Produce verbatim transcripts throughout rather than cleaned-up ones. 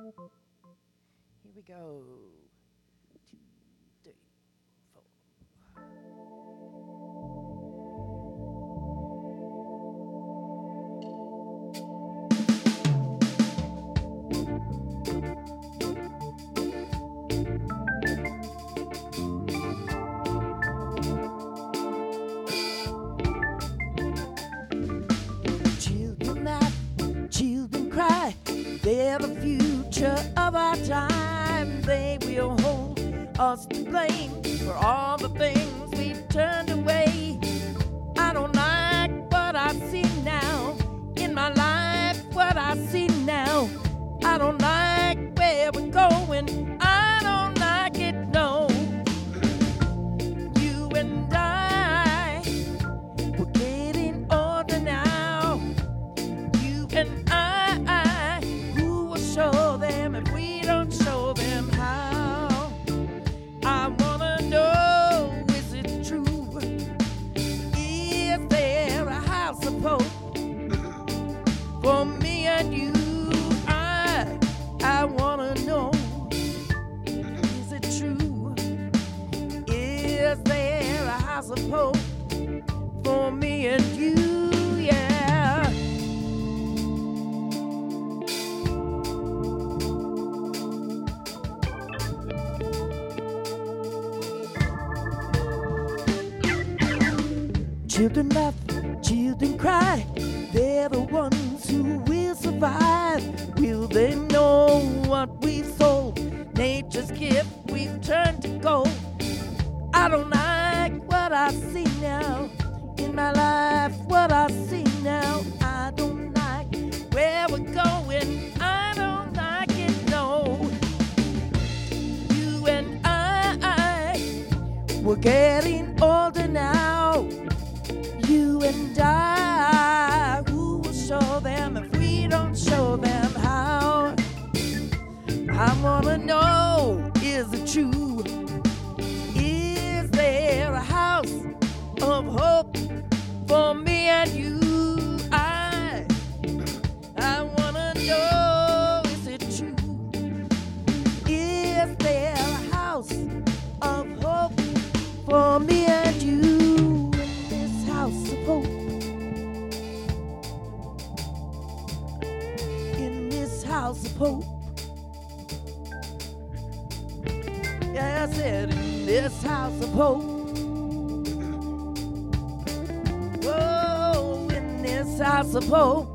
Here we go. Two, three, four. Children laugh, children cry. They're the future of our time. They will hold us to blame for all the things we've turned away. I don't like what I see now in my life, what I see now. I don't like where we're going. I don't like it, no. You and I, we're getting older now. You and I, who will show them if we don't show them how? I wanna know, is it true? Is there a house of hope for me and you? I, I wanna know, is it true? Is there a house of hope for me and you? Yeah. Children laugh, children cry. They're the ones who will survive. Will they know what we've sold? Nature's gift we've turned to gold. I don't like what I see now in my life, what I see now. I don't like where we're going. I don't like it, no. You and I, we're getting older now. You and I, who will show them if we don't show them how? I wanna know, is it true? Is there a house of hope for me and you? I, I wanna know, is it true? Is there a house of hope for me and you? House of hope. In this house of hope. Yeah, I said in this house of hope. Whoa, in this house of hope.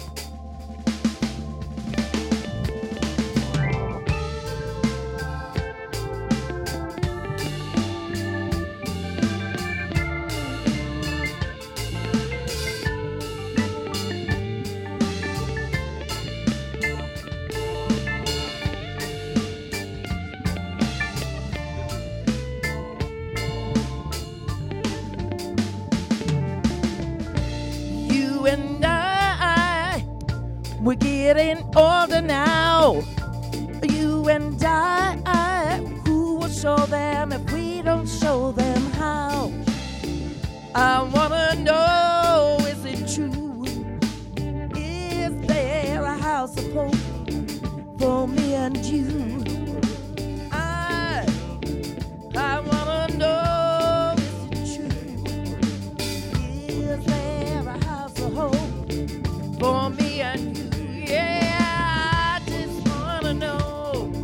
You and I, we're getting older now. You and I, who will show them if we don't show them how? I wanna know, is it true? Is there a house of hope for me and you? I, I wanna know, is it true? Is there a house of hope for me and you? Yeah, I just wanna know.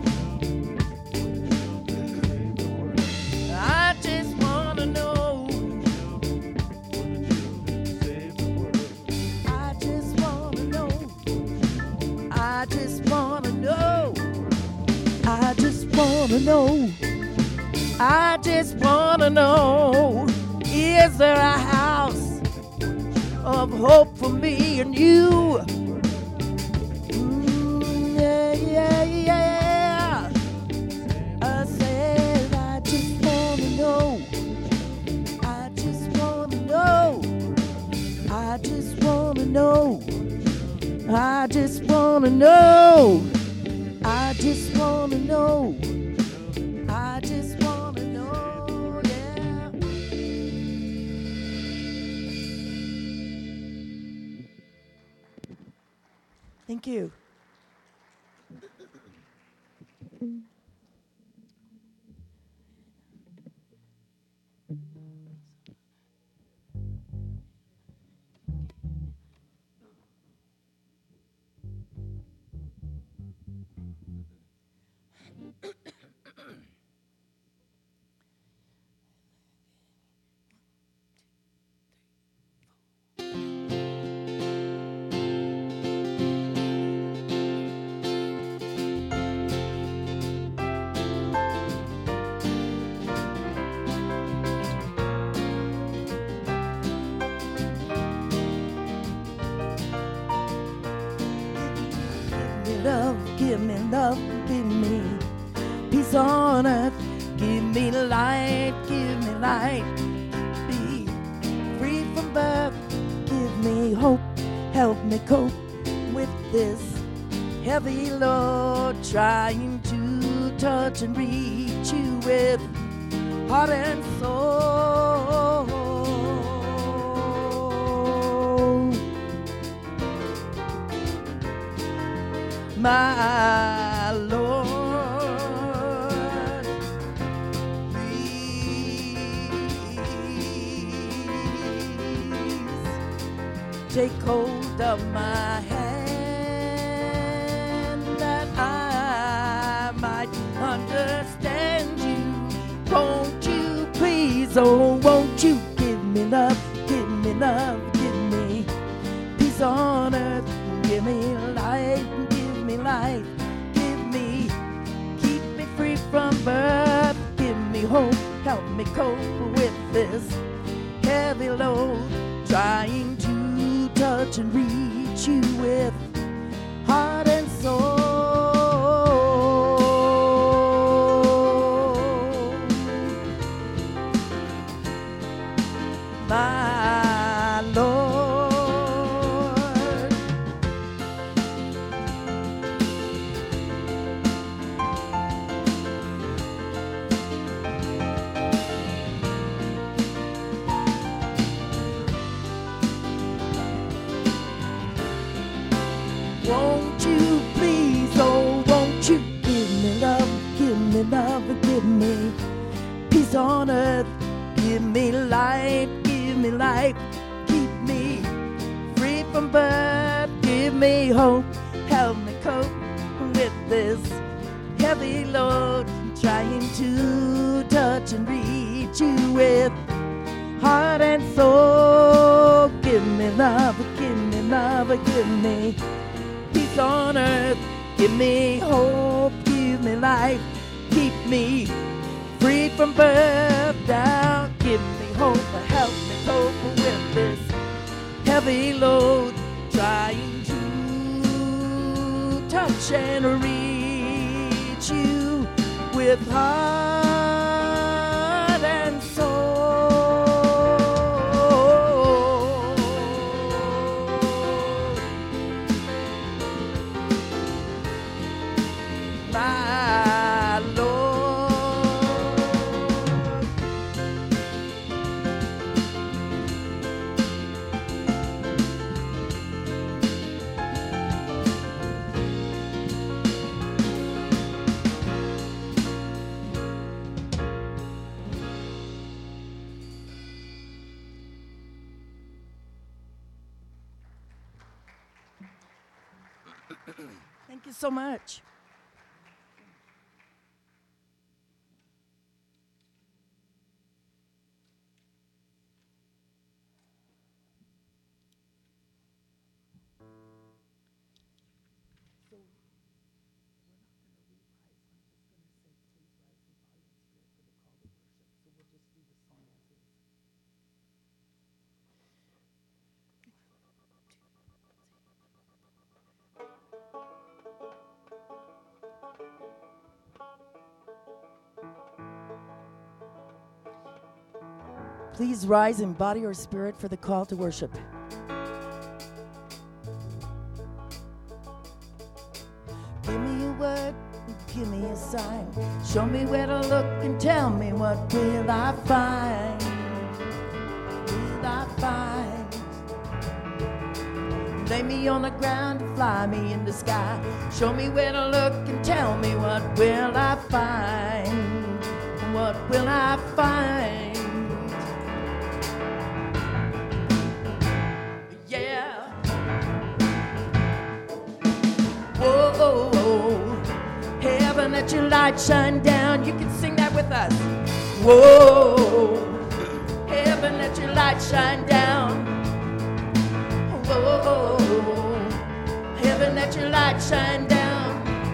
I just wanna know. I just wanna know. I just wanna know. I just wanna know. I just wanna know. Is there a house of hope for me and you? Mm, yeah, yeah, yeah. I said I just wanna know. I just wanna know. I just wanna know. I just wanna know. I just wanna know. I just wanna know, yeah. Thank you. Love, give me love, give me peace on earth. Give me light, give me light. Be free from birth. Give me hope, help me cope with this heavy load. Trying to touch and reach you with heart and soul. My Lord, please take hold of my hand that I might understand you. Won't you please, oh won't you give me love, give me love, give me peace on earth, give me light, life, give me, keep me free from birth, give me hope, help me cope with this heavy load, trying to touch and reach you with heart and soul. My Lord, won't you please, oh won't you give me love, give me love, give me peace on earth, give me light, give me life, keep me free from birth, give me hope, help me cope with this heavy load, trying to touch and reach you with heart and soul. Give me love, give me love, give me peace on earth, give me hope, give me life, keep me free from birth down. Give me hope, help me cope with this heavy load, trying to touch and reach you with heart and soul. My Lord, thank you so much. Please rise in body or spirit for the call to worship. Give me a word, give me a sign. Show me where to look and tell me what will I find. Will I find? Lay me me on the ground and fly me in the sky. Show me where to look and tell me what will I find? What will I find? Yeah. Whoa, oh, oh. Heaven, let your light shine down. You can sing that with us. Whoa. Heaven, let your light shine down. Whoa. Heaven, let your light shine down.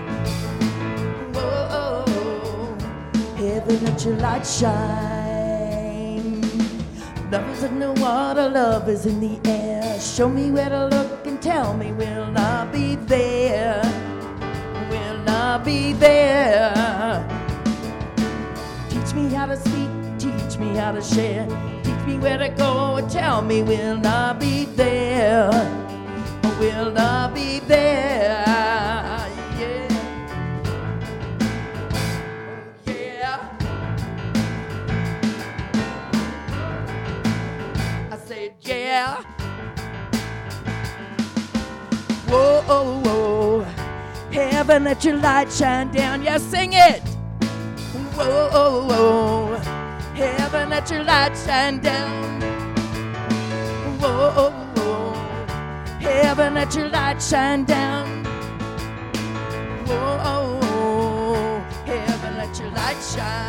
Whoa. Heaven, let your light shine. Love is in the water, love is in the air. Show me where to look and tell me, will I be there? Will I be there? Teach me how to speak, teach me how to share. Teach me where to go and tell me, will I be there? Will I be there? Yeah. Yeah. I said, yeah. Whoa, whoa, whoa. Heaven, let your light shine down. Yeah, sing it. Whoa, whoa, whoa. Heaven, let your light shine down. Whoa, whoa, whoa. Heaven, let your light shine down. Whoa, whoa, whoa. Heaven, let your light shine.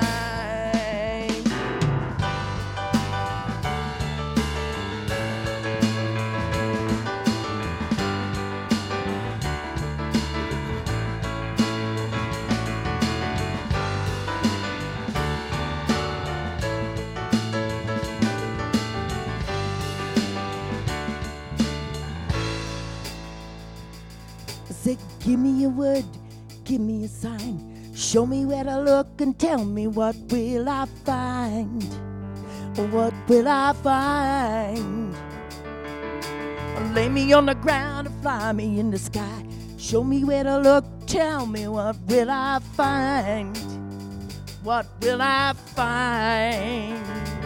Say, give me a word, give me a sign. Show me where to look and tell me, what will I find? What will I find? Lay me on the ground and fly me in the sky. Show me where to look, tell me, what will I find? What will I find?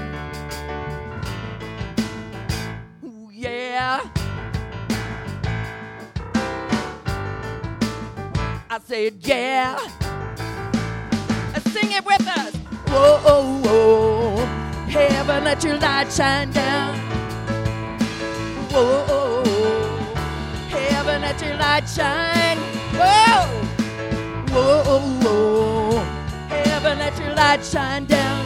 Ooh, yeah. I said, yeah. Sing it with us. Whoa, oh, oh. Heaven, let your light shine down. Whoa, oh, oh. Heaven, let your light shine. Whoa, whoa, oh, oh. Heaven, let your light shine down.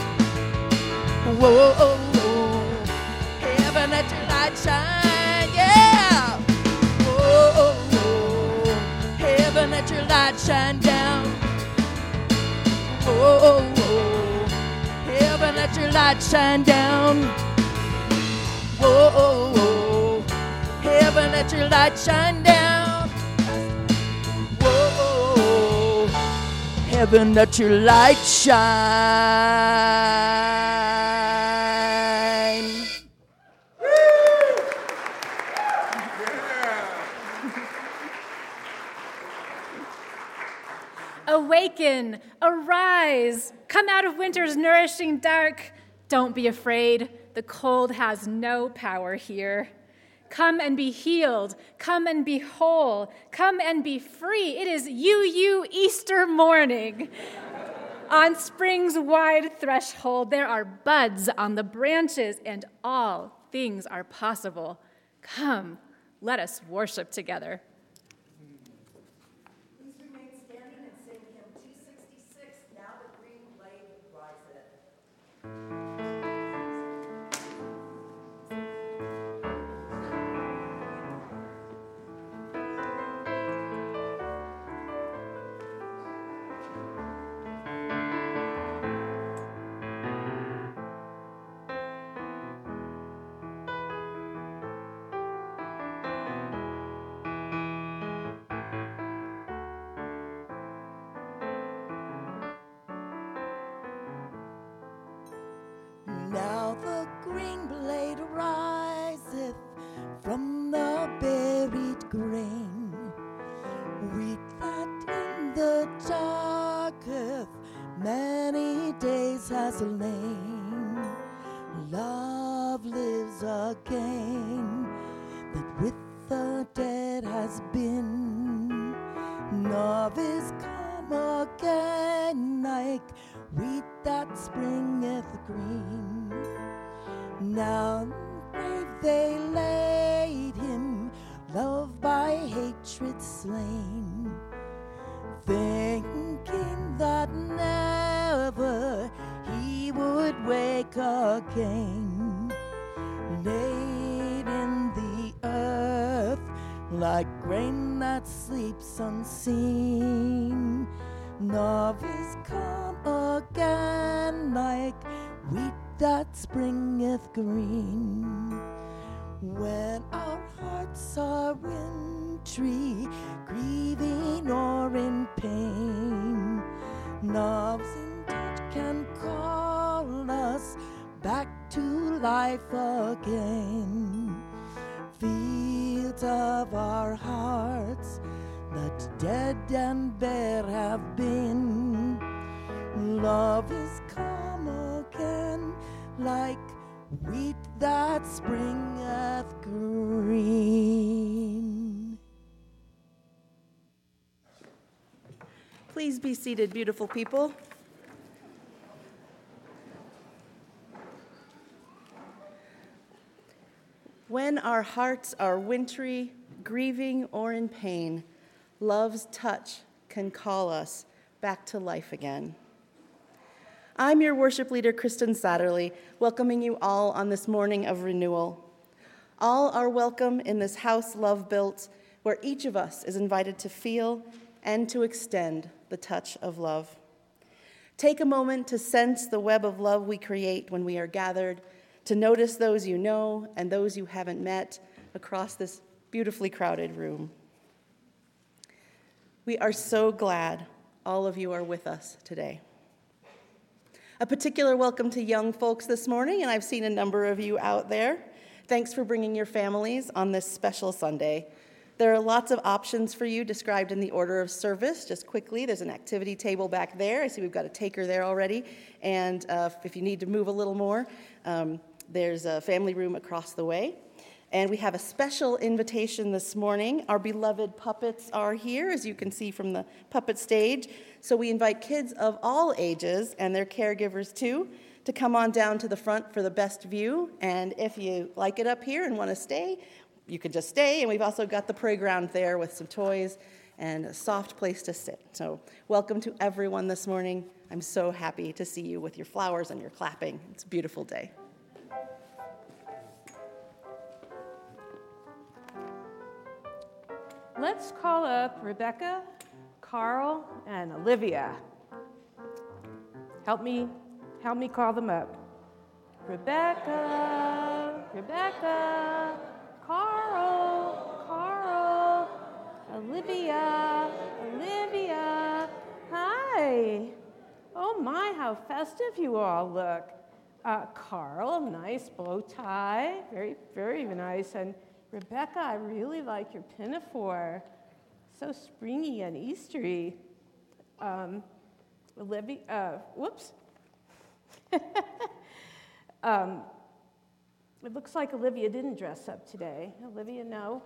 Whoa, oh, oh. Heaven, let your light shine. Yeah. Whoa, oh, oh. Heaven, let your light shine down. Whoa, oh, oh. Heaven, let your light shine down. Whoa, oh, oh. Heaven, let your light shine down. Whoa, oh, oh. Heaven, let your light shine. Awaken, arise, come out of winter's nourishing dark. Don't be afraid, the cold has no power here. Come and be healed, come and be whole, come and be free. It is you, you Easter morning. On spring's wide threshold, there are buds on the branches, and all things are possible. Come, let us worship together. Now the green blade riseth from the buried grain, wheat that in the darketh many days has lain. Love lives again, that with the Love is come again like wheat that springeth green. Now in the grave they laid him, love by hatred slain, thinking that never he would wake again. Laid in the earth like grain that sleeps unseen. Love is come again like wheat that springeth green. When our hearts are wintry, grieving or in pain, love's in touch can call us back to life again. Fields of our hearts that dead and bare have been, love is come again like wheat that springeth green. Please be seated, beautiful people. When our hearts are wintry, grieving, or in pain, love's touch can call us back to life again. I'm your worship leader, Kristen Satterley, welcoming you all on this morning of renewal. All are welcome in this house love built, where each of us is invited to feel and to extend the touch of love. Take a moment to sense the web of love we create when we are gathered, to notice those you know and those you haven't met across this beautifully crowded room. We are so glad all of you are with us today. A particular welcome to young folks this morning, and I've seen a number of you out there. Thanks for bringing your families on this special Sunday. There are lots of options for you described in the order of service. Just quickly, there's an activity table back there. I see we've got a taker there already. And uh, if you need to move a little more, um, there's a family room across the way. And we have a special invitation this morning. Our beloved puppets are here, as you can see from the puppet stage. So we invite kids of all ages, and their caregivers too, to come on down to the front for the best view. And if you like it up here and want to stay, you can just stay. And we've also got the playground there with some toys and a soft place to sit. So welcome to everyone this morning. I'm so happy to see you with your flowers and your clapping. It's a beautiful day. Let's call up Rebecca, Carl, and Olivia. Help me, help me call them up. Rebecca, Rebecca, Carl, Carl, Olivia, Olivia. Hi. Oh my, how festive you all look. Uh, Carl, nice bow tie, very, very nice. And Rebecca, I really like your pinafore. So springy and Eastery. Um, Olivia, uh, whoops. um, it looks like Olivia didn't dress up today. Olivia, no?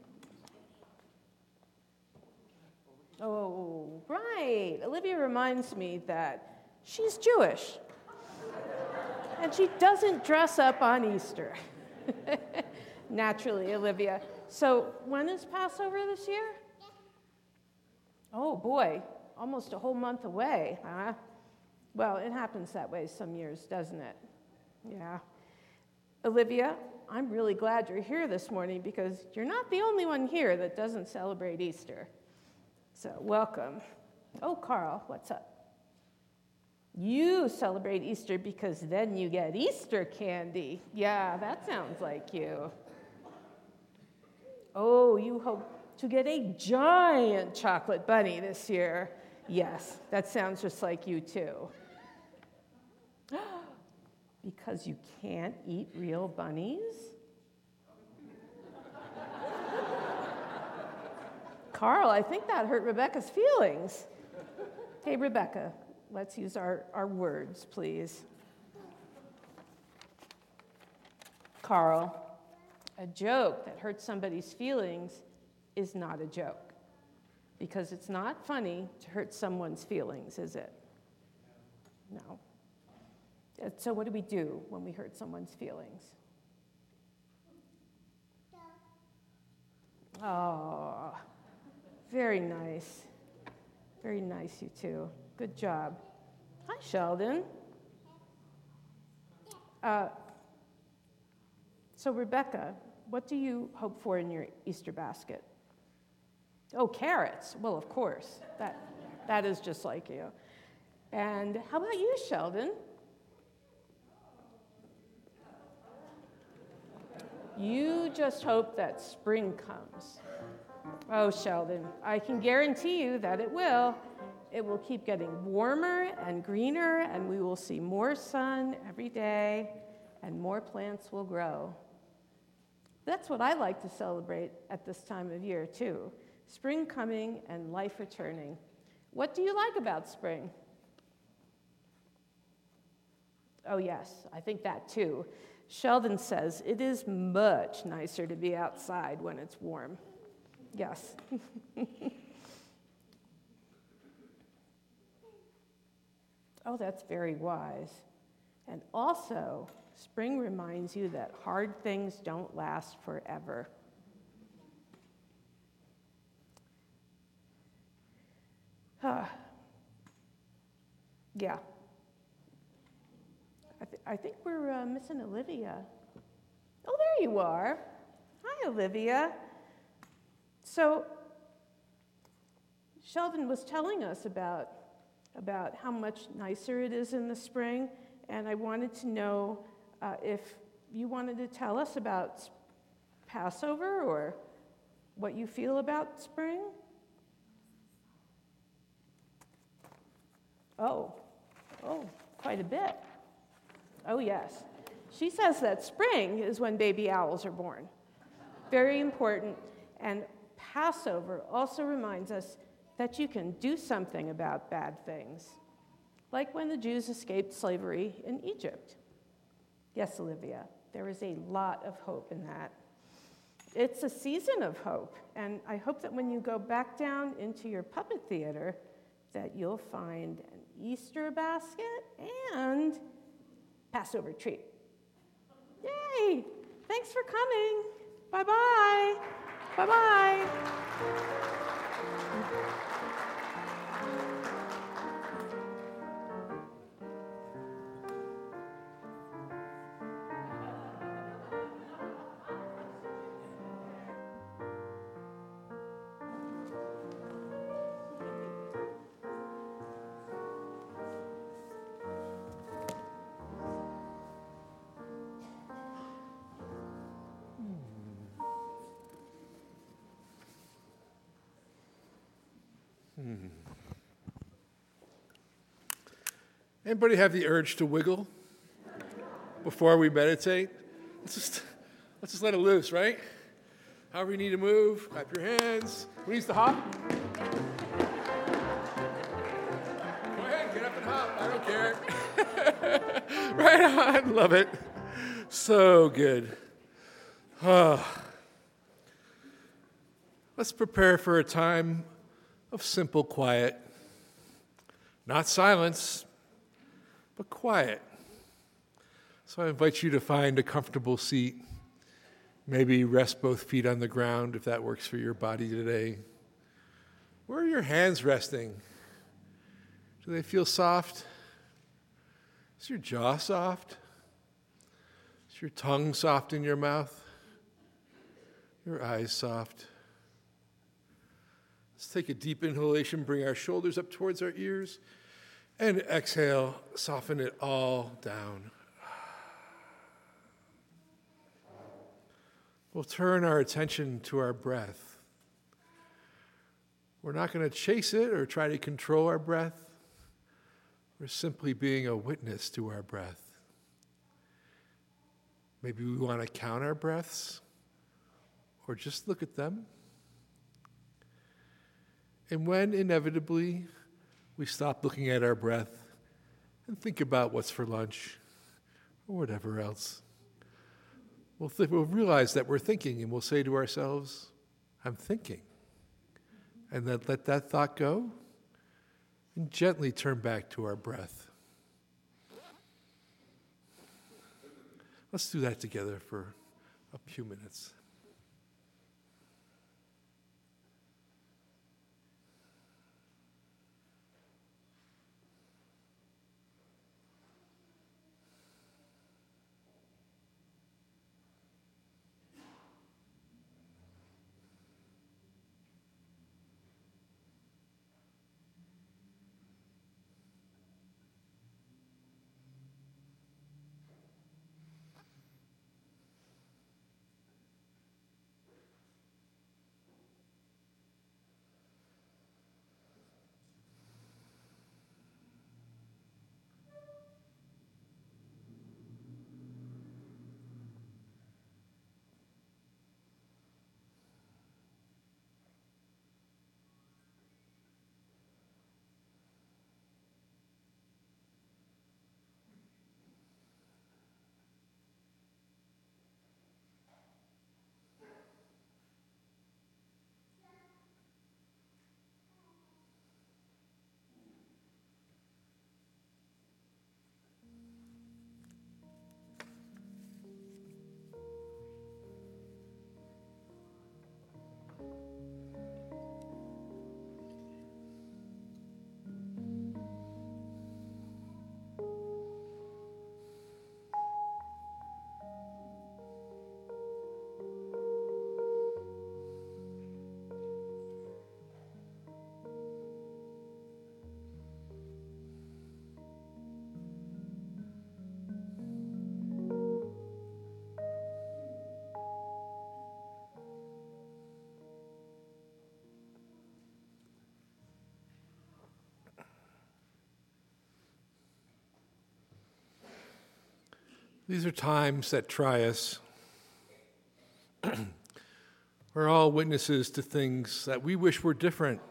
Oh, right. Olivia reminds me that she's Jewish. And she doesn't dress up on Easter. Naturally, Olivia. So when is Passover this year? Oh, boy, almost a whole month away, huh? Well, it happens that way some years, doesn't it? Yeah. Olivia, I'm really glad you're here this morning because you're not the only one here that doesn't celebrate Easter. So welcome. Oh, Carl, what's up? You celebrate Easter because then you get Easter candy. Yeah, that sounds like you. Oh, you hope to get a giant chocolate bunny this year. Yes, that sounds just like you too. Because you can't eat real bunnies? Carl, I think that hurt Rebecca's feelings. Hey, Rebecca, let's use our, our words, please. Carl, a joke that hurts somebody's feelings is not a joke. because it's not funny to hurt someone's feelings, is it? No. So what do we do when we hurt someone's feelings? Oh, very nice. Very nice, you two. Good job. Hi, Sheldon. Uh, so, Rebecca, what do you hope for in your Easter basket? Oh, carrots. Well, of course. That, that is just like you. And how about you, Sheldon? You just hope that spring comes. Oh, Sheldon, I can guarantee you that it will. It will keep getting warmer and greener, and we will see more sun every day, and more plants will grow. That's what I like to celebrate at this time of year, too. Spring coming and life returning. What do you like about spring? Oh, yes, I think that, too. Sheldon says it is much nicer to be outside when it's warm. Yes. Oh, that's very wise. And also, spring reminds you that hard things don't last forever. Huh. Yeah. I, th- I think we're uh, missing Olivia. Oh, there you are. Hi, Olivia. So, Sheldon was telling us about, about how much nicer it is in the spring, and I wanted to know uh, if you wanted to tell us about Passover or what you feel about spring. Oh, oh, quite a bit. Oh, yes. She says that spring is when baby owls are born. Very important. And Passover also reminds us that you can do something about bad things, like when the Jews escaped slavery in Egypt. Yes, Olivia, there is a lot of hope in that. It's a season of hope, and I hope that when you go back down into your puppet theater, that you'll find an Easter basket and Passover treat. Yay! Thanks for coming. Bye-bye. Bye-bye. Hmm. Anybody have the urge to wiggle before we meditate? Let's just let's just let it loose, right? However you need to move, clap your hands. Who needs to hop? Go ahead, get up and hop. I don't care. Right on, love it. So good. Oh. Let's prepare for a time of simple quiet. Not silence, but quiet. So I invite you to find a comfortable seat. Maybe rest both feet on the ground if that works for your body today. Where are your hands resting? Do they feel soft? Is your jaw soft? Is your tongue soft in your mouth? Your eyes soft? Let's take a deep inhalation, bring our shoulders up towards our ears, and exhale, soften it all down. We'll turn our attention to our breath. We're not going to chase it or try to control our breath. We're simply being a witness to our breath. Maybe we want to count our breaths or just look at them. And when inevitably we stop looking at our breath and think about what's for lunch or whatever else, we'll, th- we'll realize that we're thinking, and we'll say to ourselves, I'm thinking. and then let that thought go and gently turn back to our breath. Let's do that together for a few minutes. These are times that try us. We're all witnesses to things that we wish were different.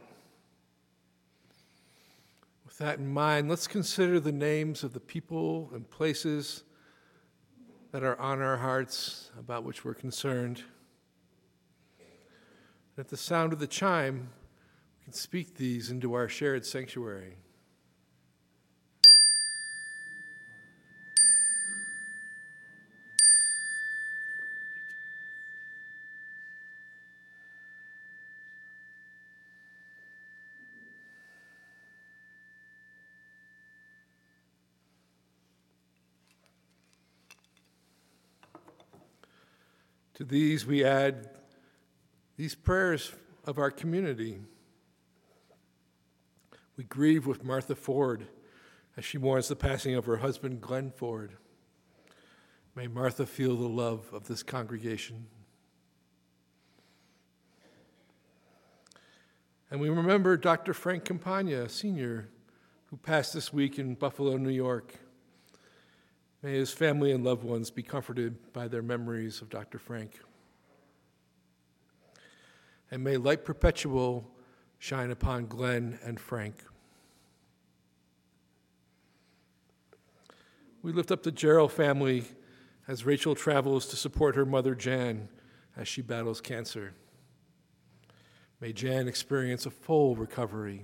With that in mind, let's consider the names of the people and places that are on our hearts, about which we're concerned. And at the sound of the chime, we can speak these into our shared sanctuary. To these we add these prayers of our community. We grieve with Martha Ford as she mourns the passing of her husband, Glenn Ford. May Martha feel the love of this congregation. And we remember Doctor Frank Campagna, Senior, who passed this week in Buffalo, New York. May his family and loved ones be comforted by their memories of Doctor Frank. And may light perpetual shine upon Glenn and Frank. We lift up the Gerald family as Rachel travels to support her mother, Jan, as she battles cancer. May Jan experience a full recovery.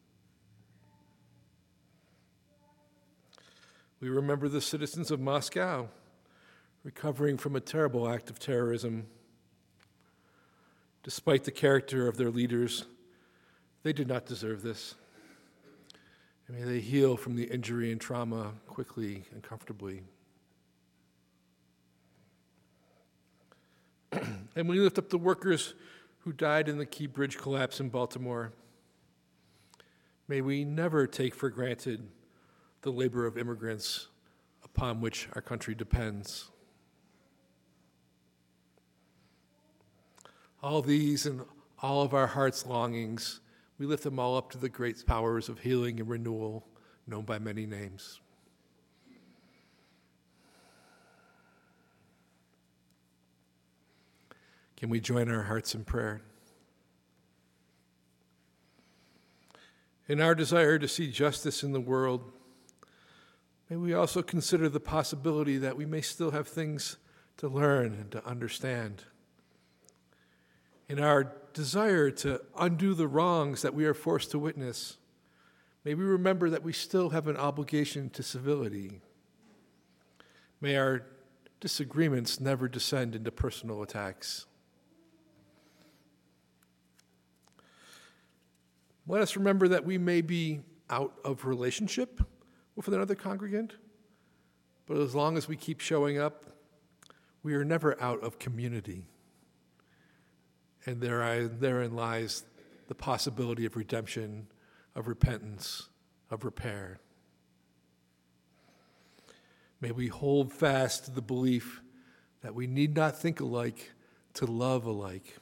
We remember the citizens of Moscow recovering from a terrible act of terrorism. Despite the character of their leaders, they did not deserve this. And may they heal from the injury and trauma quickly and comfortably. And we lift up the workers who died in the Key Bridge collapse in Baltimore. May we never take for granted the labor of immigrants upon which our country depends. All these and all of our heart's longings, we lift them all up to the great powers of healing and renewal known by many names. Can we join our hearts in prayer? In our desire to see justice in the world, may we also consider the possibility that we may still have things to learn and to understand. In our desire to undo the wrongs that we are forced to witness, may we remember that we still have an obligation to civility. May our disagreements never descend into personal attacks. Let us remember that we may be out of relationship with another congregant, but as long as we keep showing up, we are never out of community. And there, therein lies the possibility of redemption, of repentance, of repair. May we hold fast to the belief that we need not think alike to love alike.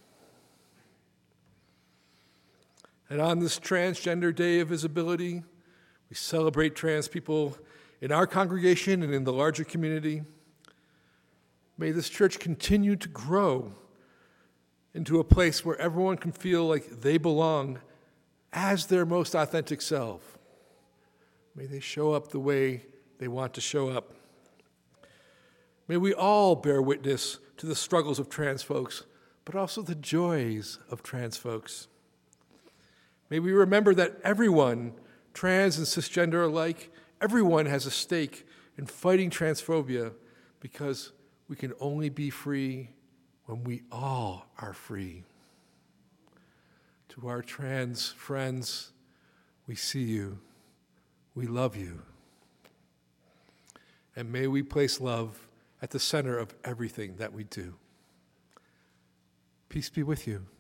And on this Transgender Day of Visibility, we celebrate trans people in our congregation and in the larger community. May this church continue to grow into a place where everyone can feel like they belong as their most authentic self. May they show up the way they want to show up. May we all bear witness to the struggles of trans folks, but also the joys of trans folks. May we remember that everyone, trans and cisgender alike, everyone has a stake in fighting transphobia, because we can only be free when we all are free. To our trans friends, we see you, we love you, and may we place love at the center of everything that we do. Peace be with you.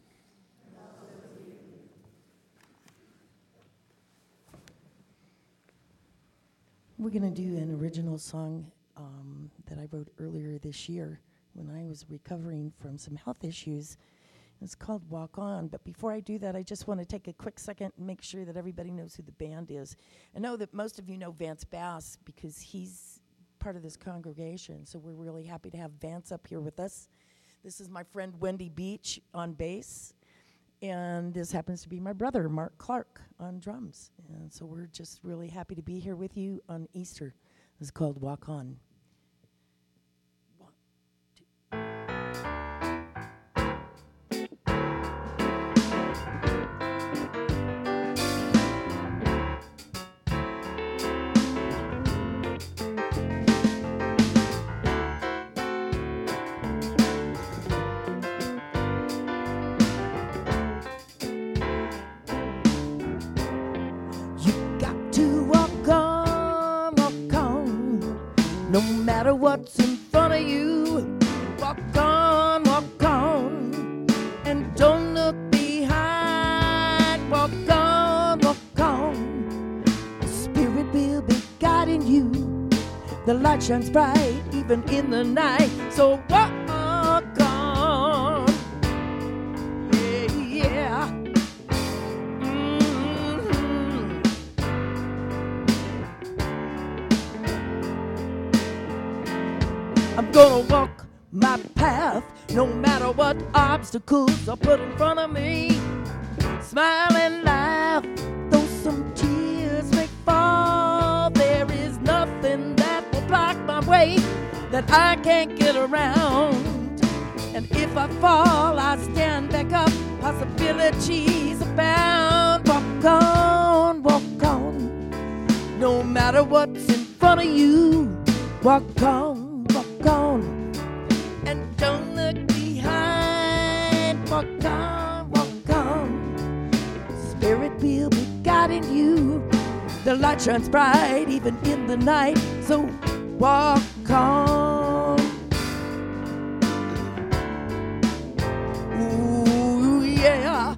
We're going to do an original song um, that I wrote earlier this year when I was recovering from some health issues. It's called Walk On. But before I do that, I just want to take a quick second and make sure that everybody knows who the band is. I know that most of you know Vance Bass because he's part of this congregation, so we're really happy to have Vance up here with us. This is my friend Wendy Beach on bass, and this happens to be my brother, Mark Clark, on drums. And so we're just really happy to be here with you on Easter. It's called Walk On. One, two. No matter what's in front of you, walk on, walk on, and don't look behind. Walk on, walk on, the Spirit will be guiding you. The light shines bright even in the night, so walk on, yeah, yeah. I'm gonna walk my path, no matter what obstacles are put in front of me. Smile and laugh, though some tears may fall. There is nothing that will block my way that I can't get around. And if I fall, I stand back up, possibilities abound. Walk on, walk on, no matter what's in front of you. Walk on. Walk on, and don't look behind. Walk on, walk on, Spirit will be guiding you. The light shines bright even in the night, so walk on. Ooh, yeah.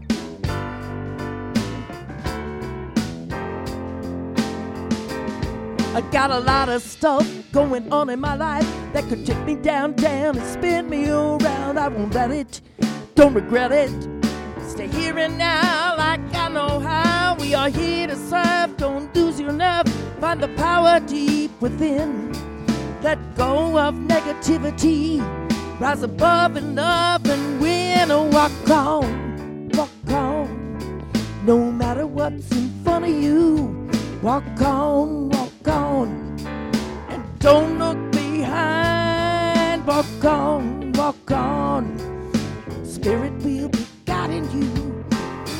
I got a lot of stuff going on in my life that could take me down, down and spin me around. I won't let it, don't regret it. Stay here and now like I know how. We are here to serve, don't lose your nerve. Find the power deep within. Let go of negativity. Rise above in love and win. Oh, walk on, walk on, no matter what's in front of you. Walk on, walk on, and don't look behind. Walk on, walk on, Spirit will be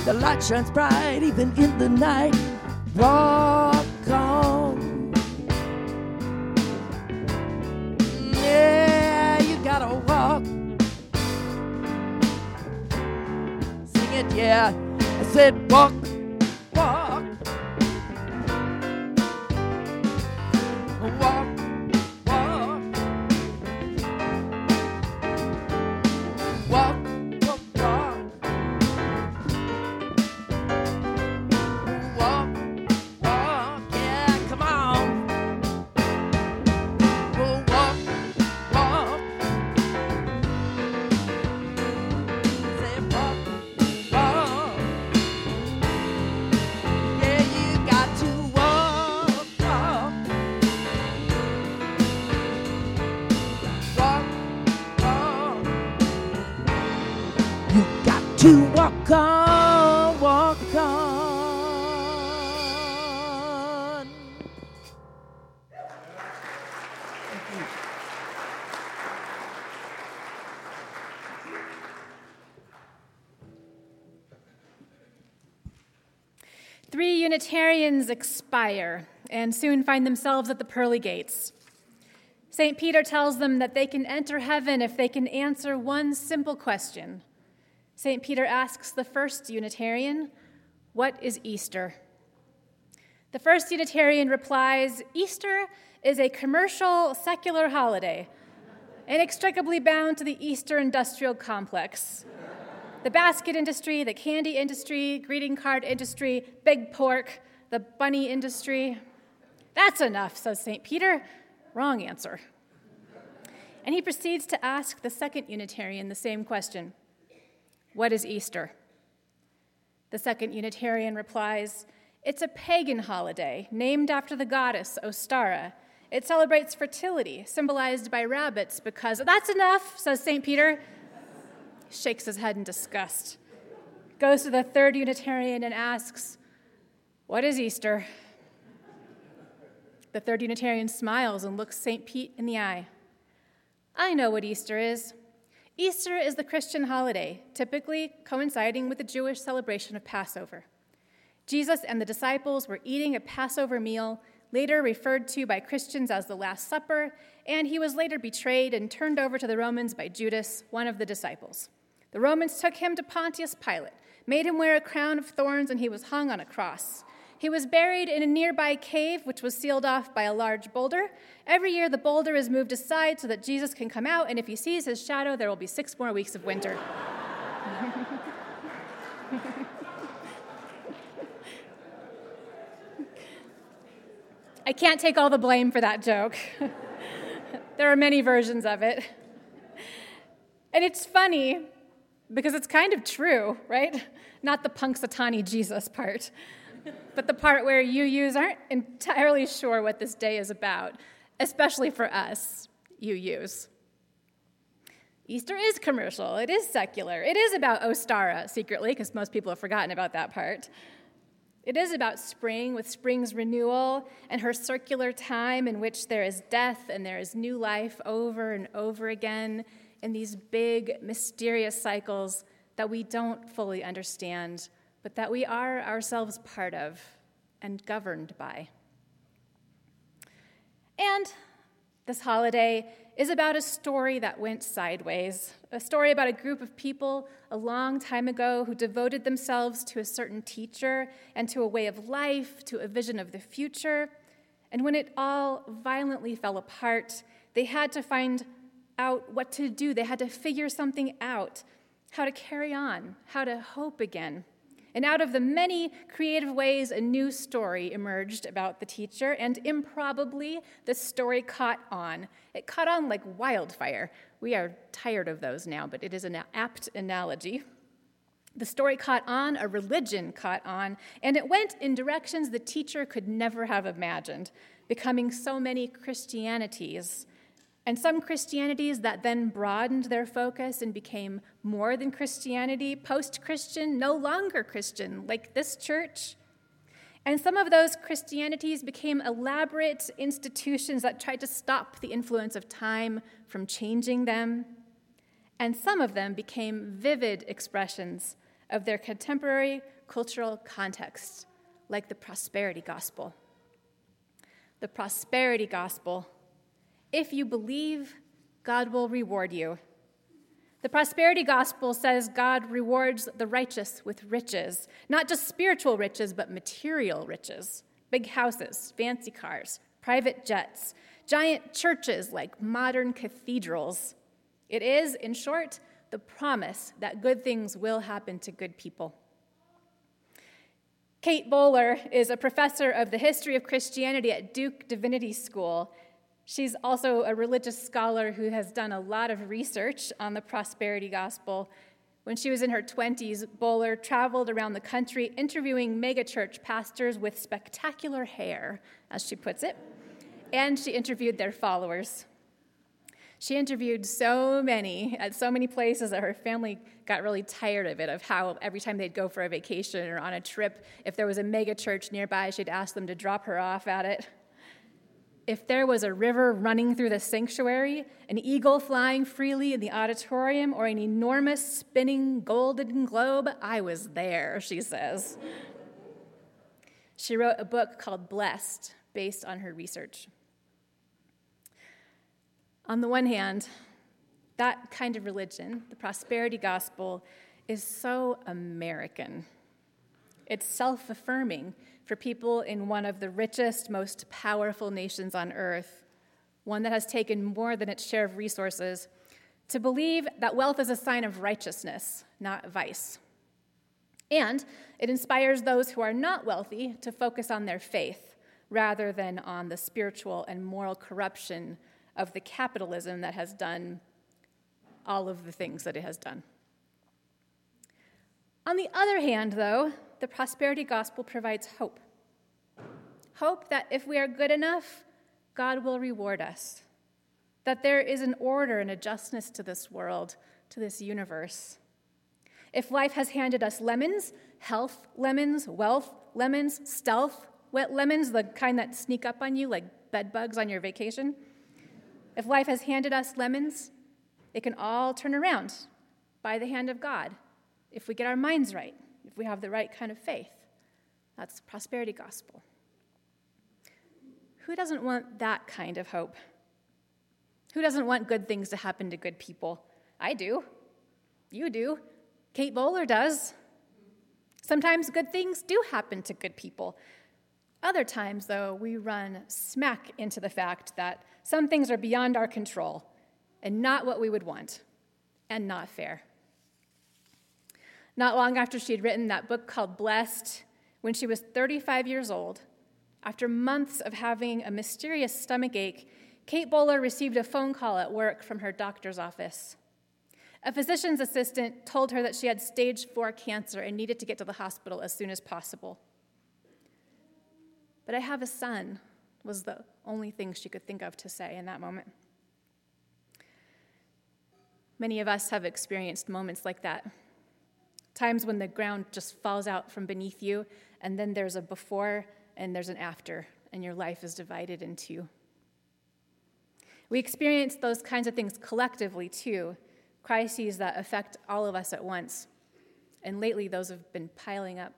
The light shines bright even in the night. Walk on. Yeah, you gotta walk. Sing it, yeah. I said walk, walk. Walk, walk. Walk, walk, walk. Walk, walk, yeah, come on. Oh, walk, walk. Say walk, walk. Yeah, you got to walk, walk. Walk, walk. You got to walk on, walk on. Three Unitarians expire and soon find themselves at the pearly gates. Saint Peter tells them that they can enter heaven if they can answer one simple question. Saint Peter asks the first Unitarian, "What is Easter?" The first Unitarian replies, "Easter is a commercial, secular holiday, inextricably bound to the Easter industrial complex. The basket industry, the candy industry, greeting card industry, big pork, the bunny industry." "That's enough," says Saint Peter. Wrong answer. And he proceeds to ask the second Unitarian the same question. "What is Easter?" The second Unitarian replies, "It's a pagan holiday named after the goddess Ostara. It celebrates fertility, symbolized by rabbits because..." "That's enough," says Saint Peter. Shakes his head in disgust. Goes to the third Unitarian and asks, "What is Easter?" The third Unitarian smiles and looks Saint Pete in the eye. "I know what Easter is. Easter is the Christian holiday, typically coinciding with the Jewish celebration of Passover. Jesus and the disciples were eating a Passover meal, later referred to by Christians as the Last Supper, and he was later betrayed and turned over to the Romans by Judas, one of the disciples. The Romans took him to Pontius Pilate, made him wear a crown of thorns, and he was hung on a cross. He was buried in a nearby cave, which was sealed off by a large boulder. Every year, the boulder is moved aside so that Jesus can come out, and if he sees his shadow, there will be six more weeks of winter." I can't take all the blame for that joke. There are many versions of it. And it's funny because it's kind of true, right? Not the Punxsutawney Jesus part, but the part where U Us aren't entirely sure what this day is about, especially for us, U Us. Easter is commercial. It is secular. It is about Ostara, secretly, because most people have forgotten about that part. It is about spring, with spring's renewal and her circular time in which there is death and there is new life over and over again in these big, mysterious cycles that we don't fully understand, but that we are ourselves part of and governed by. And this holiday is about a story that went sideways, a story about a group of people a long time ago who devoted themselves to a certain teacher and to a way of life, to a vision of the future. And when it all violently fell apart, they had to find out what to do. They had to figure something out, how to carry on, how to hope again. And out of the many creative ways, a new story emerged about the teacher, and improbably, the story caught on. It caught on like wildfire. We are tired of those now, but it is an apt analogy. The story caught on, a religion caught on, and it went in directions the teacher could never have imagined, becoming so many Christianities. And some Christianities that then broadened their focus and became more than Christianity, post-Christian, no longer Christian, like this church. And some of those Christianities became elaborate institutions that tried to stop the influence of time from changing them. And some of them became vivid expressions of their contemporary cultural contexts, like the prosperity gospel. The prosperity gospel: if you believe, God will reward you. The prosperity gospel says God rewards the righteous with riches, not just spiritual riches, but material riches. Big houses, fancy cars, private jets, giant churches like modern cathedrals. It is, in short, the promise that good things will happen to good people. Kate Bowler is a professor of the history of Christianity at Duke Divinity School. She's also a religious scholar who has done a lot of research on the prosperity gospel. When she was in her twenties, Bowler traveled around the country interviewing megachurch pastors with spectacular hair, as she puts it, and she interviewed their followers. She interviewed so many at so many places that her family got really tired of it, of how every time they'd go for a vacation or on a trip, if there was a megachurch nearby, she'd ask them to drop her off at it. If there was a river running through the sanctuary, an eagle flying freely in the auditorium, or an enormous spinning golden globe, I was there, she says. She wrote a book called Blessed, based on her research. On the one hand, that kind of religion, the prosperity gospel, is so American. It's self-affirming for people in one of the richest, most powerful nations on earth, one that has taken more than its share of resources, to believe that wealth is a sign of righteousness, not vice. And it inspires those who are not wealthy to focus on their faith rather than on the spiritual and moral corruption of the capitalism that has done all of the things that it has done. On the other hand, though, the prosperity gospel provides hope. Hope that if we are good enough, God will reward us. That there is an order and a justness to this world, to this universe. If life has handed us lemons, health lemons, wealth lemons, stealth wet lemons, the kind that sneak up on you like bed bugs on your vacation, if life has handed us lemons, it can all turn around by the hand of God if we get our minds right, if we have the right kind of faith. That's the prosperity gospel. Who doesn't want that kind of hope? Who doesn't want good things to happen to good people? I do. You do. Kate Bowler does. Sometimes good things do happen to good people. Other times, though, we run smack into the fact that some things are beyond our control and not what we would want and not fair. Not long after she had written that book called Blessed, when she was thirty-five years old, after months of having a mysterious stomachache, Kate Bowler received a phone call at work from her doctor's office. A physician's assistant told her that she had stage four cancer and needed to get to the hospital as soon as possible. But I have a son, was the only thing she could think of to say in that moment. Many of us have experienced moments like that. Times when the ground just falls out from beneath you, and then there's a before and there's an after, and your life is divided in two. We experience those kinds of things collectively, too, crises that affect all of us at once. And lately, those have been piling up.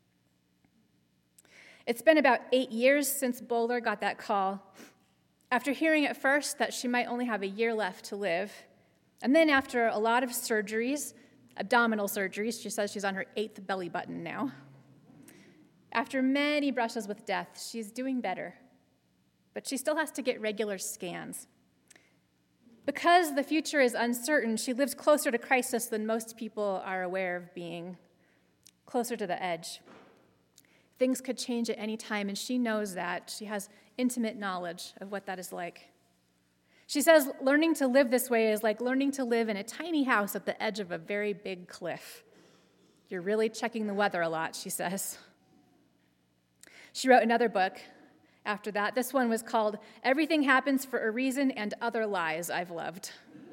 It's been about eight years since Bowler got that call. After hearing at first that she might only have a year left to live, and then after a lot of surgeries, abdominal surgeries, she says she's on her eighth belly button now. After many brushes with death, she's doing better, but she still has to get regular scans. Because the future is uncertain, she lives closer to crisis than most people are aware of being, closer to the edge. Things could change at any time, and she knows that. She has intimate knowledge of what that is like. She says learning to live this way is like learning to live in a tiny house at the edge of a very big cliff. You're really checking the weather a lot, she says. She wrote another book after that. This one was called Everything Happens for a Reason and Other Lies I've Loved.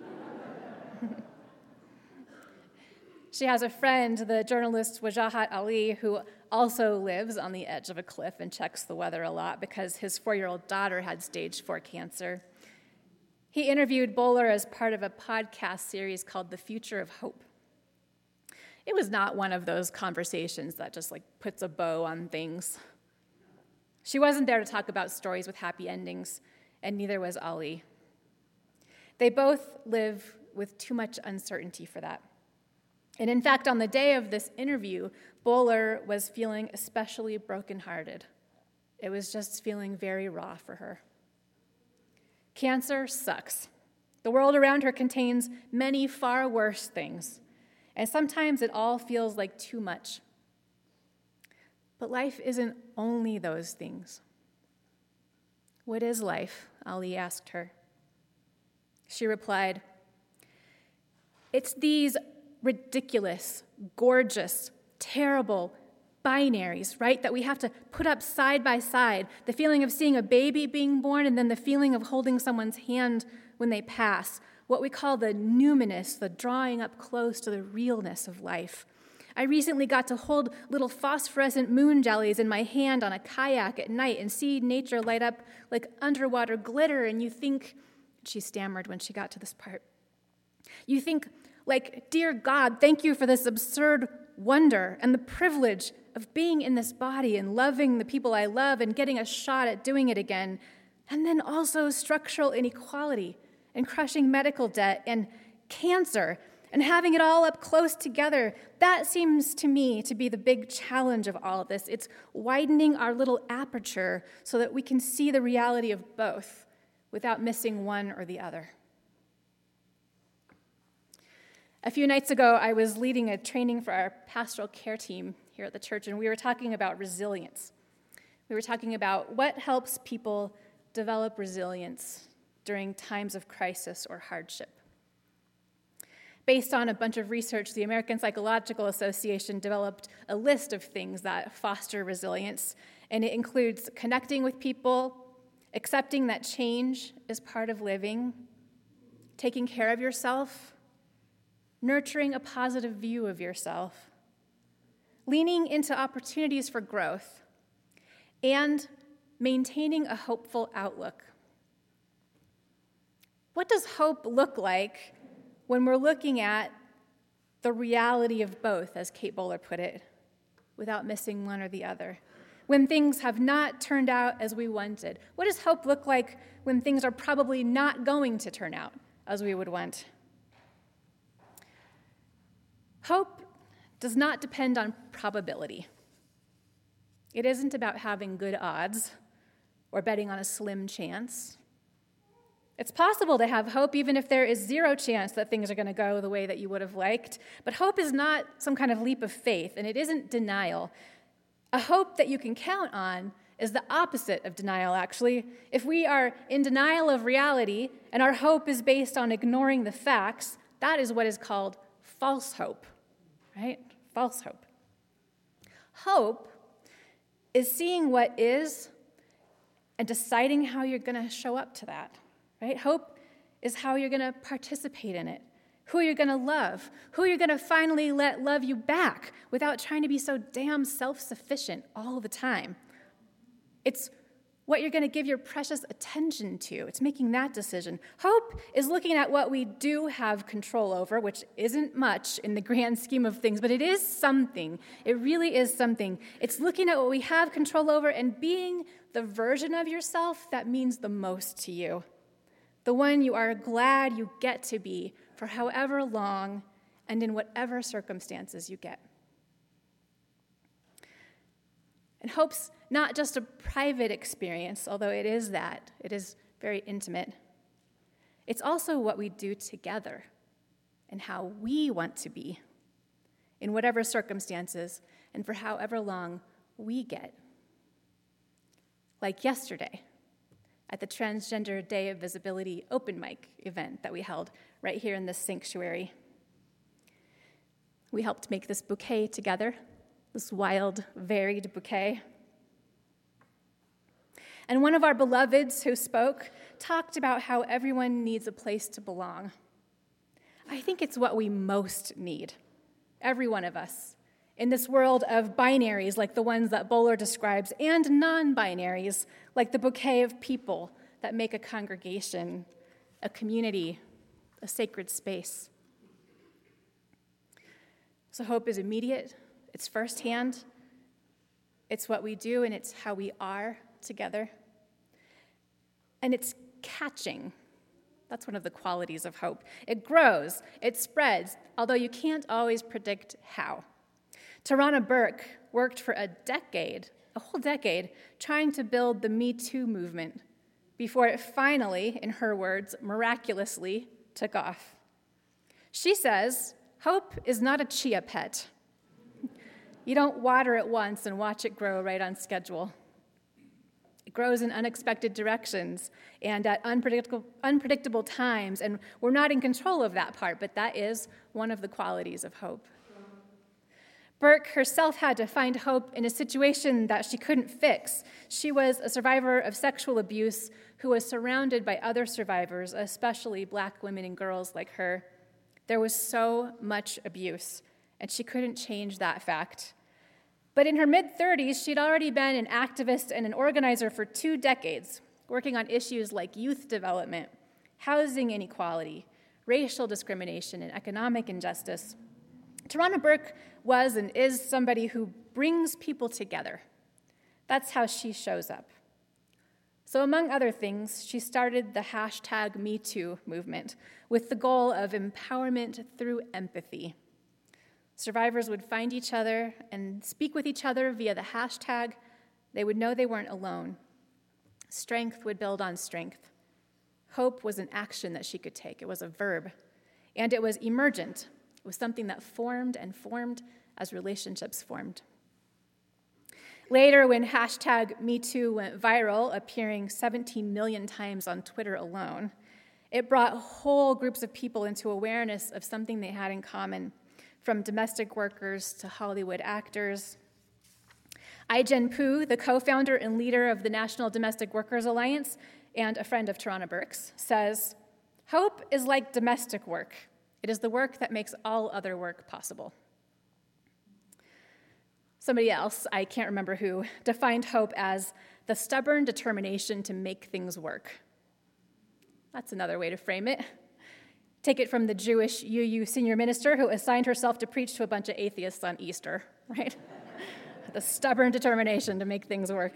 She has a friend, the journalist Wajahat Ali, who also lives on the edge of a cliff and checks the weather a lot because his four-year-old daughter had stage four cancer. He interviewed Bowler as part of a podcast series called The Future of Hope. It was not one of those conversations that just like puts a bow on things. She wasn't there to talk about stories with happy endings, and neither was Ollie. They both live with too much uncertainty for that. And in fact, on the day of this interview, Bowler was feeling especially brokenhearted. It was just feeling very raw for her. Cancer sucks. The world around her contains many far worse things, and sometimes it all feels like too much. But life isn't only those things. What is life? Ali asked her. She replied, it's these ridiculous, gorgeous, terrible binaries, right, that we have to put up side by side. The feeling of seeing a baby being born and then the feeling of holding someone's hand when they pass. What we call the numinous, the drawing up close to the realness of life. I recently got to hold little phosphorescent moon jellies in my hand on a kayak at night and see nature light up like underwater glitter, and you think, she stammered when she got to this part, you think, like, dear God, thank you for this absurd wonder and the privilege of being in this body and loving the people I love and getting a shot at doing it again, and then also structural inequality and crushing medical debt and cancer and having it all up close together. That seems to me to be the big challenge of all of this. It's widening our little aperture so that we can see the reality of both without missing one or the other. A few nights ago, I was leading a training for our pastoral care team here at the church, and we were talking about resilience. We were talking about what helps people develop resilience during times of crisis or hardship. Based on a bunch of research, the American Psychological Association developed a list of things that foster resilience, and it includes connecting with people, accepting that change is part of living, taking care of yourself, nurturing a positive view of yourself, leaning into opportunities for growth, and maintaining a hopeful outlook. What does hope look like when we're looking at the reality of both, as Kate Bowler put it, without missing one or the other? When things have not turned out as we wanted? What does hope look like when things are probably not going to turn out as we would want? Hope does not depend on probability. It isn't about having good odds or betting on a slim chance. It's possible to have hope even if there is zero chance that things are going to go the way that you would have liked. But hope is not some kind of leap of faith, and it isn't denial. A hope that you can count on is the opposite of denial, actually. If we are in denial of reality and our hope is based on ignoring the facts, that is what is called false hope, right? False hope. Hope is seeing what is and deciding how you're going to show up to that. Right? Hope is how you're going to participate in it, who you're going to love, who you're going to finally let love you back without trying to be so damn self-sufficient all the time. It's what you're going to give your precious attention to. It's making that decision. Hope is looking at what we do have control over, which isn't much in the grand scheme of things, but it is something. It really is something. It's looking at what we have control over and being the version of yourself that means the most to you. The one you are glad you get to be for however long and in whatever circumstances you get. And hope's not just a private experience, although it is that. It is very intimate. It's also what we do together and how we want to be in whatever circumstances and for however long we get. Like yesterday, at the Transgender Day of Visibility open mic event that we held right here in this sanctuary. We helped make this bouquet together, this wild, varied bouquet. And one of our beloveds who spoke talked about how everyone needs a place to belong. I think it's what we most need, every one of us, in this world of binaries like the ones that Bowler describes, and non-binaries like the bouquet of people that make a congregation, a community, a sacred space. So hope is immediate, it's firsthand, it's what we do, and it's how we are together. And it's catching. That's one of the qualities of hope. It grows, it spreads, although you can't always predict how. Tarana Burke worked for a decade, a whole decade, trying to build the Me Too movement before it finally, in her words, miraculously took off. She says, hope is not a chia pet. You don't water it once and watch it grow right on schedule. It grows in unexpected directions and at unpredictable, unpredictable times, and we're not in control of that part, but that is one of the qualities of hope. Burke herself had to find hope in a situation that she couldn't fix. She was a survivor of sexual abuse who was surrounded by other survivors, especially black women and girls like her. There was so much abuse, and she couldn't change that fact. But in her mid-thirties, she'd already been an activist and an organizer for two decades, working on issues like youth development, housing inequality, racial discrimination, and economic injustice. Tarana Burke was and is somebody who brings people together. That's how she shows up. So among other things, she started the hashtag Me Too movement with the goal of empowerment through empathy. Survivors would find each other and speak with each other via the hashtag. They would know they weren't alone. Strength would build on strength. Hope was an action that she could take. It was a verb. And it was emergent. It was something that formed and formed as relationships formed. Later, when hashtag Me Too went viral, appearing seventeen million times on Twitter alone, it brought whole groups of people into awareness of something they had in common, from domestic workers to Hollywood actors. Ai-jen Poo, the co-founder and leader of the National Domestic Workers Alliance and a friend of Tarana Burke's, says, hope is like domestic work. It is the work that makes all other work possible. Somebody else, I can't remember who, defined hope as the stubborn determination to make things work. That's another way to frame it. Take it from the Jewish U U senior minister who assigned herself to preach to a bunch of atheists on Easter, right? The stubborn determination to make things work.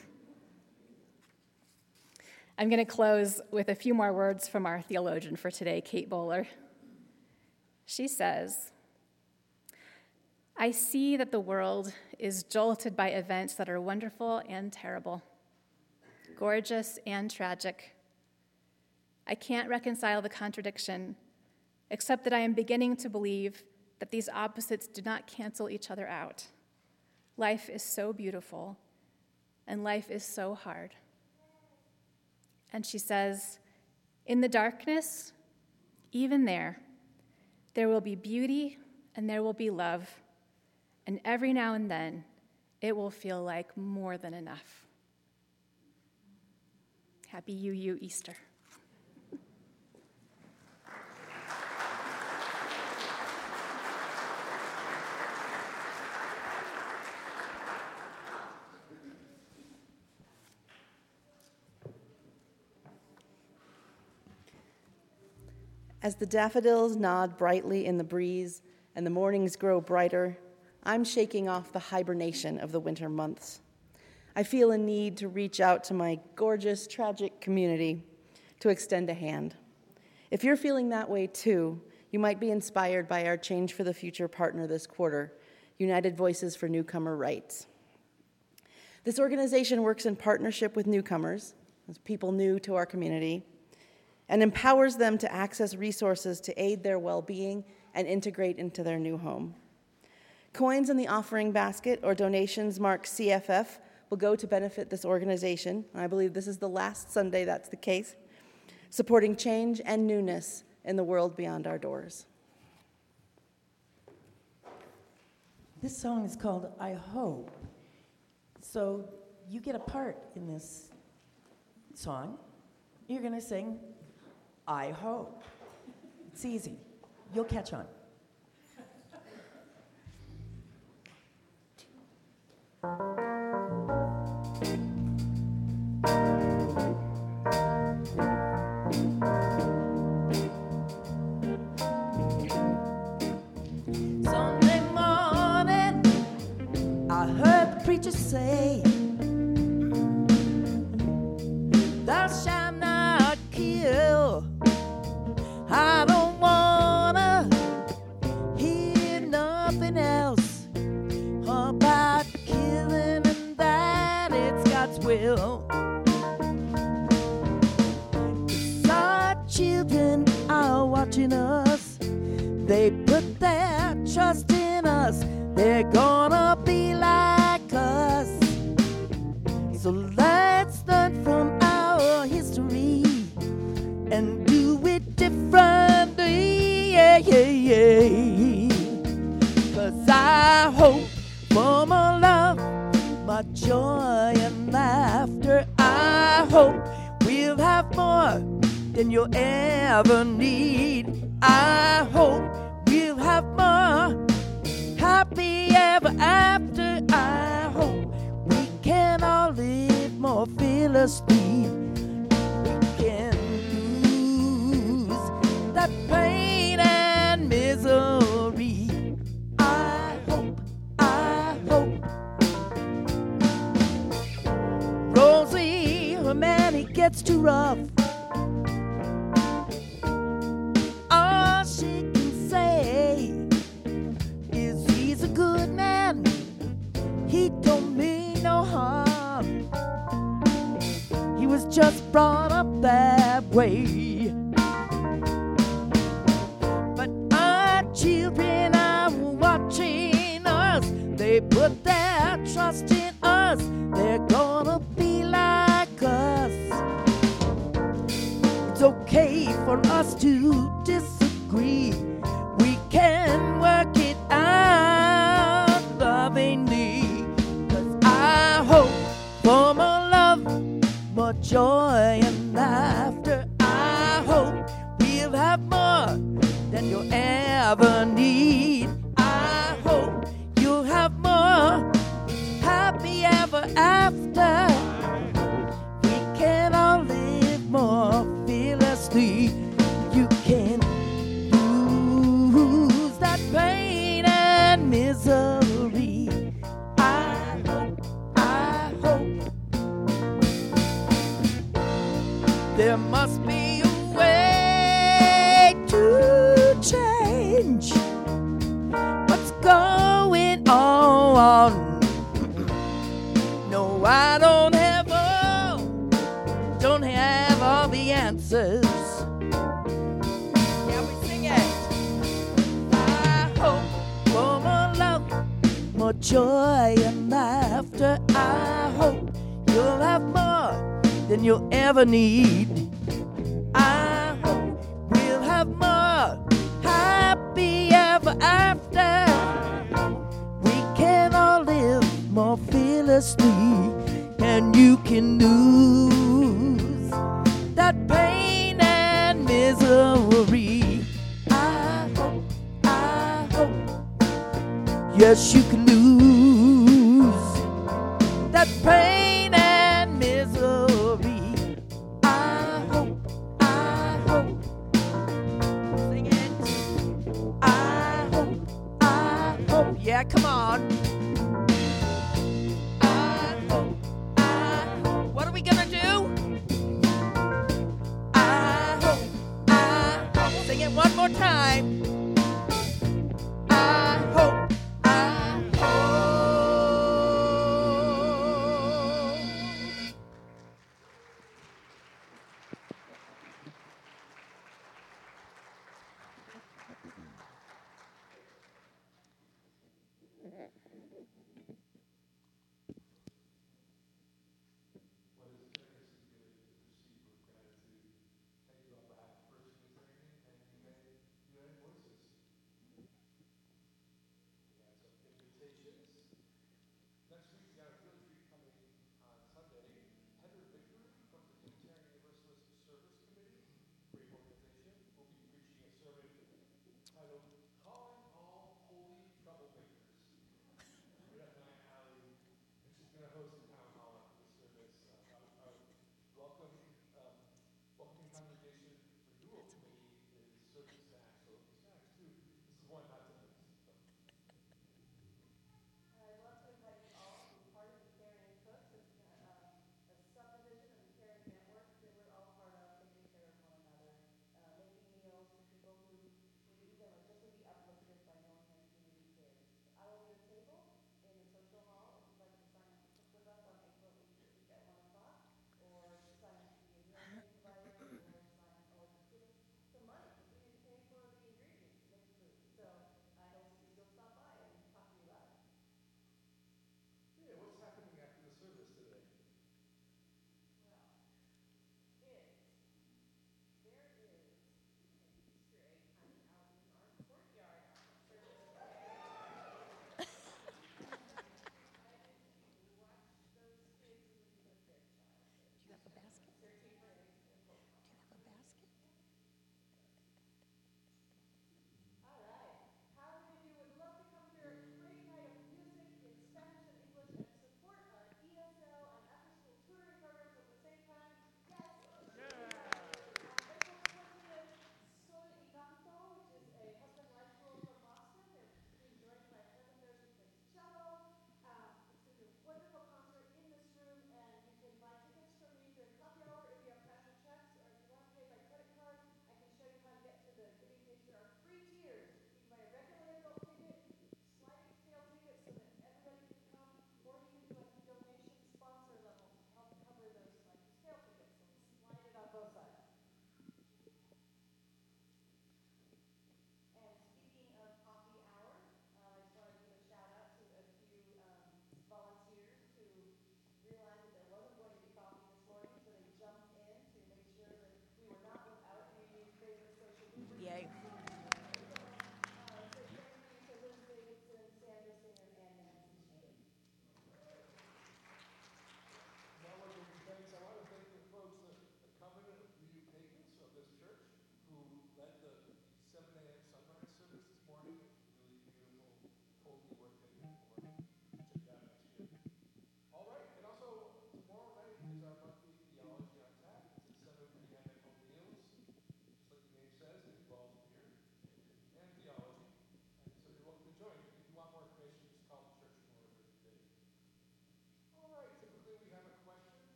I'm going to close with a few more words from our theologian for today, Kate Bowler. She says, I see that the world is jolted by events that are wonderful and terrible, gorgeous and tragic. I can't reconcile the contradiction, except that I am beginning to believe that these opposites do not cancel each other out. Life is so beautiful, and life is so hard. And she says, in the darkness, even there, there will be beauty and there will be love, and every now and then, it will feel like more than enough. Happy U U Easter. As the daffodils nod brightly in the breeze and the mornings grow brighter, I'm shaking off the hibernation of the winter months. I feel a need to reach out to my gorgeous, tragic community to extend a hand. If you're feeling that way too, you might be inspired by our Change for the Future partner this quarter, United Voices for Newcomer Rights. This organization works in partnership with newcomers, people new to our community, and empowers them to access resources to aid their well-being and integrate into their new home. Coins in the offering basket or donations marked C F F will go to benefit this organization. I believe this is the last Sunday that's the case, supporting change and newness in the world beyond our doors. This song is called I Hope. So you get a part in this song. You're going to sing I Hope. It's easy. You'll catch on. Someday God's will. 'Cause our children are watching us. They put their trust in us. They're gonna be like us. So let's learn from our history and do it differently. Yeah, yeah, yeah. 'Cause I hope for more love, more joy and laughter. I hope we'll have more than you'll ever need. I hope we'll have more happy ever after. I hope we can all live more fearlessly. We can lose that pain and misery. I hope, I hope. Rosie, her man, he gets too rough. All she can say is he's a good man. He don't mean no harm. He was just brought up that way. But our children are watching us. They put their trust in us. They're gonna be like us. It's okay for us to disagree. We can work it out lovingly. 'Cause I hope for more love, more joy and laughter. I hope we'll have more than you'll ever need. I hope you'll have more happy ever after. We can all live more fearlessly. You can lose that pain and misery. I hope, I hope there must be a way to change what's going on. No, I don't have all, don't have all the answers. Yeah, we sing it. I hope for more love, more joy and laughter. I hope you'll have more than you'll ever need. I hope we'll have more happy ever after. We can all live more fearlessly, and you can lose that pain and misery. I hope, I hope, yes, you can lose that pain and misery. I hope, I hope, sing it. I hope, I hope, yeah, come on. I hope, I hope. What are we gonna do? I hope, I hope. Sing it one more time. I hope, I hope.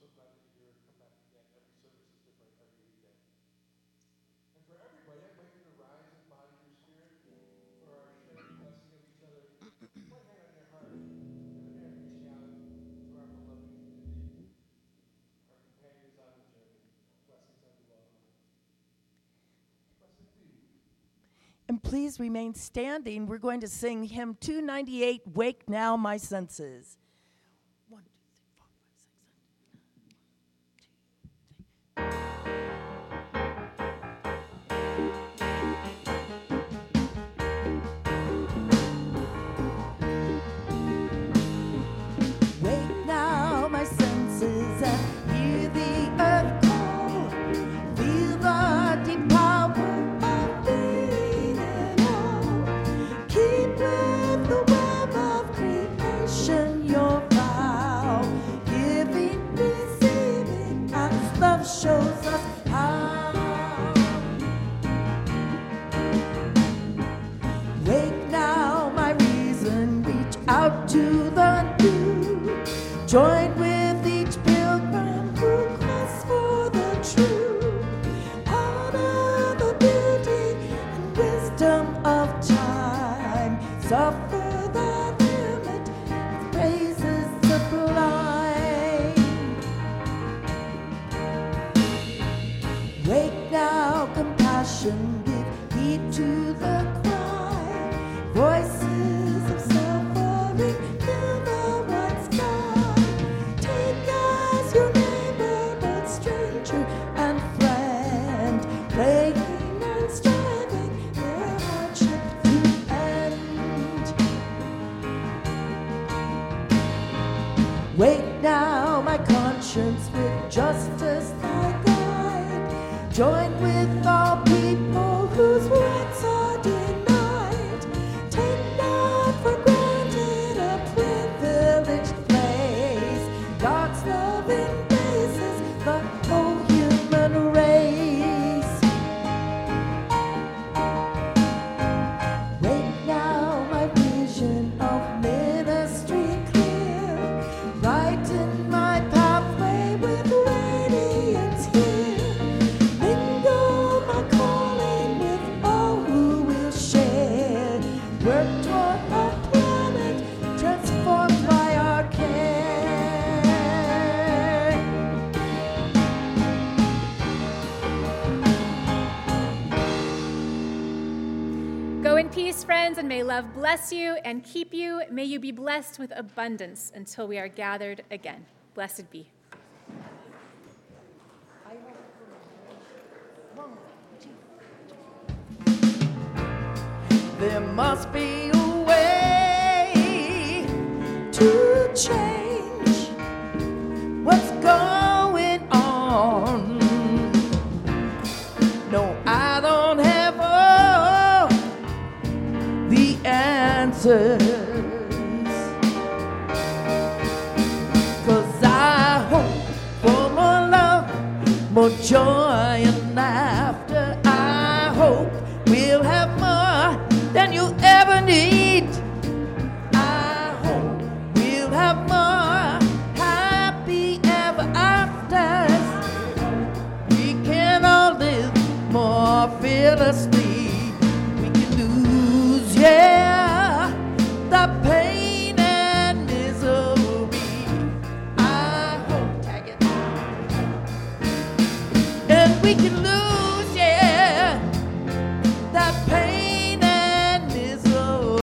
so glad that you're here. Come back again. Every service is different every weekend. And for everybody, I invite you to rise in body and spirit for our shared blessing of each other. One hand on your heart, and a hand reaching out to our beloved community, our companions on the journey. Blessings on you all. Blessed be. And please remain standing. We're going to sing hymn two ninety-eight, Wake Now My Senses. One, two, three, four, five, six, seven. Wake now my senses and hear the earth call. Feel the deep power of being in all. Keep with the web of creation your vow. Giving, receiving, as love shows us how. Wake now my reason, reach out to the new. Join with each pilgrim who quests for the true. Honor the beauty and wisdom of time. Suffer the limit of praises sublime. Wake now compassion, give heed to the cry. Voices of suffering fill the wide sky. Take as your neighbor, both stranger and friend, praying and striving their hardship to end. Wake now my conscience with justice thy guide. Join with all people whose rights are denied. Take not for granted a privileged place. God's love embraces the whole human race. Wake now my vision of ministry clear. Brighten my pathway with radiance here. Mingle my calling with all who will share. Work toward a planet transformed by our care. Go in peace, friends, and may love bless you and keep you. May you be blessed with abundance until we are gathered again. Blessed be. There must be a way to change what's going on. No, I don't have all the answers, 'cause I hope for more love, more joy and laughter. I hope we'll have more than you ever need. I hope we'll have more happy ever afters. We can all live more fearlessly. We can lose, yeah, the pain and misery. I hope, tag it, and we can lose.